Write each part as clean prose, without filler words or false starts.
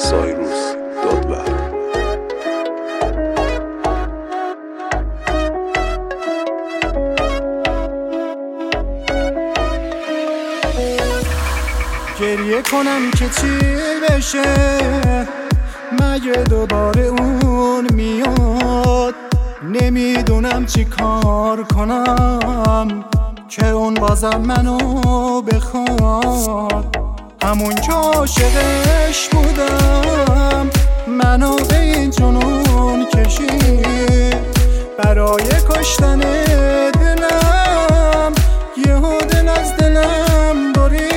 سایروس دادور. گریه کنم که چی بشه، مگه دوباره اون میاد؟ نمیدونم چی کار کنم که اون بازم منو بخواد. همون که عاشقش بودم منو به این جنون کشید، برای کشتن دلم یهو دل از دلم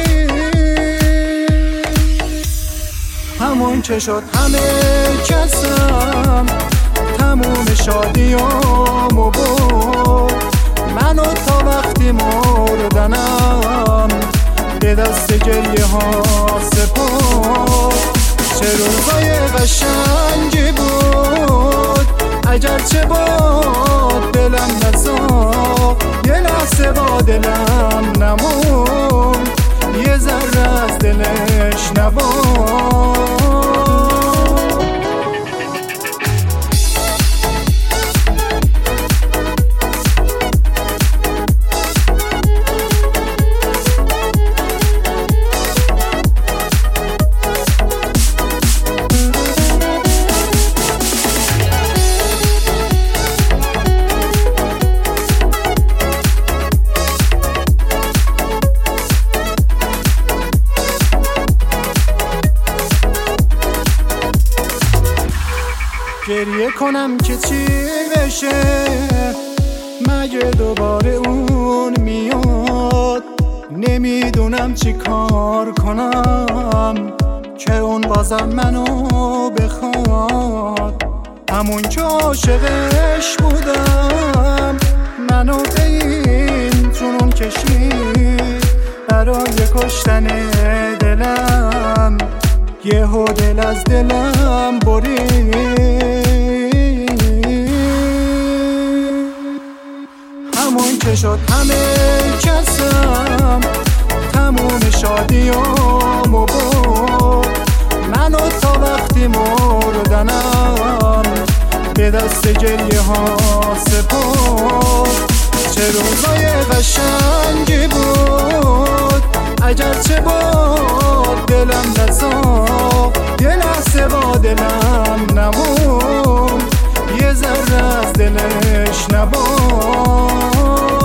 برید. همون که شد همه کسم تموم شادیامو برد، منو تا وقتی مردنم به دست گریه ها سپرد. چه روزای قشنگی بود اگرچه باد دلم نساخت، یه لحظه با دلم نموند، یه ذره از دلش نبود. گریه کنم که چی بشه، مگه دوباره اون میاد؟ نمیدونم چی کار کنم که اون بازم منو بخواد. همون که عاشقش بودم منو به این جنون کشید، برای کشتن دلم یهو دل از دلم برید. همون که شد همه کسم تموم شادیامو برد، منو تا وقتی مردنم به دست گریه ها سپرد. چه روزای قشنگی بود اگرچه باد دلم نساخت، یه لحظه با دلم نموند، یه ذره از دلش نبود.